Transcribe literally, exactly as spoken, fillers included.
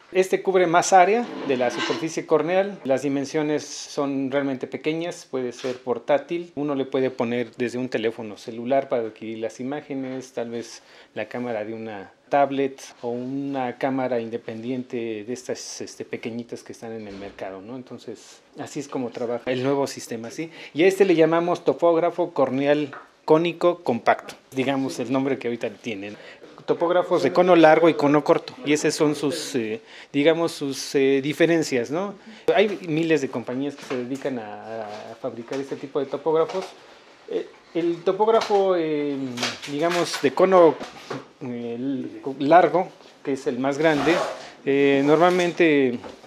Este cubre más área de la superficie corneal, las dimensiones son realmente pequeñas, puede ser portátil, uno le puede poner desde un teléfono celular para adquirir las imágenes, tal vez la cámara de una tablet o una cámara independiente de estas este, pequeñitas que están en el mercado, ¿no? Entonces, así es como trabaja el nuevo sistema, ¿sí? Y a este le llamamos topógrafo corneal cónico compacto, digamos el nombre que ahorita tienen. Topógrafos de cono largo y cono corto, y esas son sus, eh, digamos, sus eh, diferencias, ¿no? Hay miles de compañías que se dedican a, a fabricar este tipo de topógrafos. Eh, el topógrafo, eh, digamos, de cono eh, largo, que es el más grande, eh, normalmente